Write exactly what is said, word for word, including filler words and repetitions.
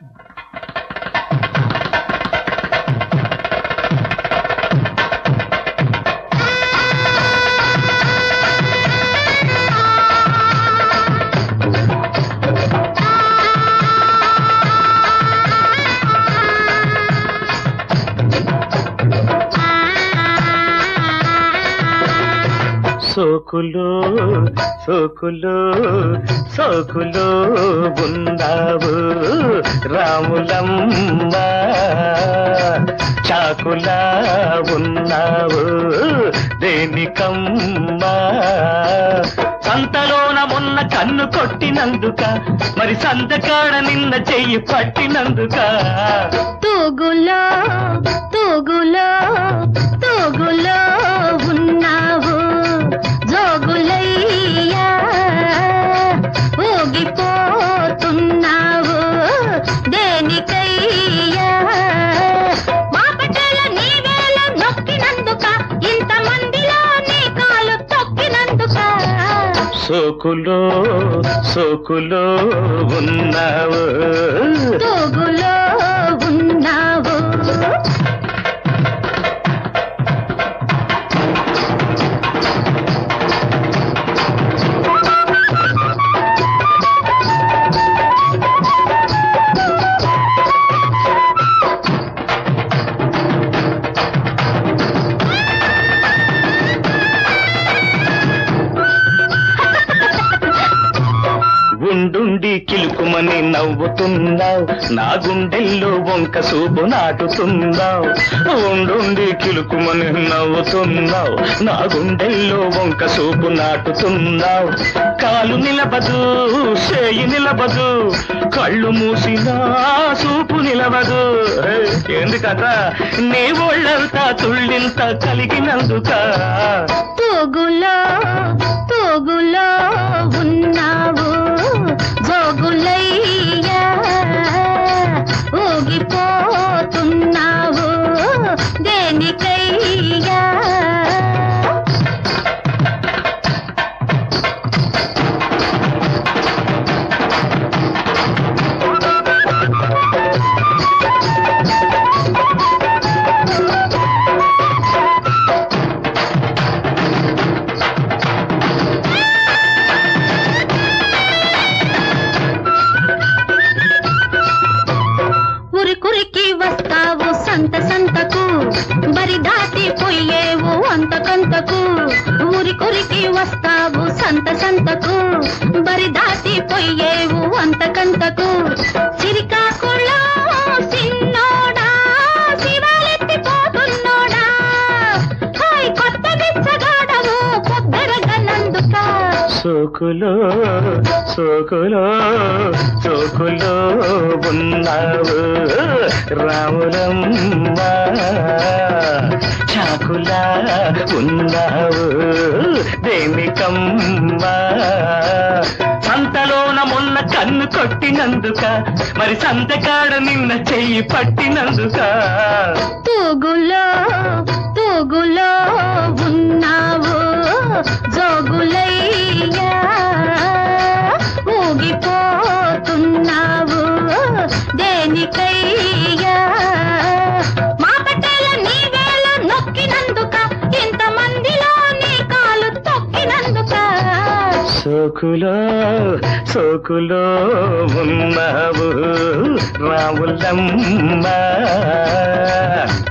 సోకులో సోకులో సోకులో ఉన్నావు రాములమ్మ, చాకులా ఉన్నావు దేనికమ్మ. సంతలోన మొన్న కన్ను కొట్టినందుక, మరి సంతకాడ నిన్న చెయ్యి పట్టినందుక. తూగులో తూగులో తూగులో ఉన్నావు జోగులయ్యా, ఊగిపోతున్నావు దేనికయ్యా. మా పటేల నీ వేళ నొక్కినందుక, ఇంతమందిలో నీ కాలు తొక్కినందుక. సోకులో సోకులో ఉన్నావు తూగులో ఉన్నావు. గుండుండి కిలుకుమని నవ్వుతున్నావు, నా గుండెల్లో వంక సూపు నాటుతున్నావు. ఉండుండి కిలుకుమని నవ్వుతున్నావు, నా గుండెల్లో వంక సూపు నాటుతున్నావు. కాలు నిలబదు చేయి నిలబదు, కళ్ళు మూసినా సూపు నిలబదు. ఎందుకట నీ ఒళ్ళంతా తుళ్ళింత కలిగినందుక. తూగులో తూగులో ఉన్నావు జోగులయ్యా, ఊగిపోతున్నావు దేనికయ్యా. కురికి వస్తావు సంత సంతకు, బరి దాటి పోయేవు అంతకంతకు. ఊరి కురికి వస్తావు సంత సంతకు, బరి దాటి పోయేవు అంతకంతకు. సిరికాకులో సిన్నోడా శివాలెత్తిపోతున్నోడా, హాయ్ కొత్త బిచ్చగాడవు పొద్దరగనందుక. సోకులో సోకులో సోకులో ఉన్నావు రాములమ్మ, చాకులా ఉన్నావు దేనికమ్మ. సంతలోన మొన్న కన్ను కొట్టినందుక, మరి సంతకాడ నిన్న చెయ్యి పట్టినందుక. తూగులో తూగులో ఉన్నావు జోగులయ్యా, ఊగిపోతున్నావు దేనికయ్యా. మా పటేల నీ వేళ నొక్కినందుక, ఇంతమందిలో నీ కాలు తొక్కినందుక. సోకులో సోకులో ఉన్నావు రాములమ్మ.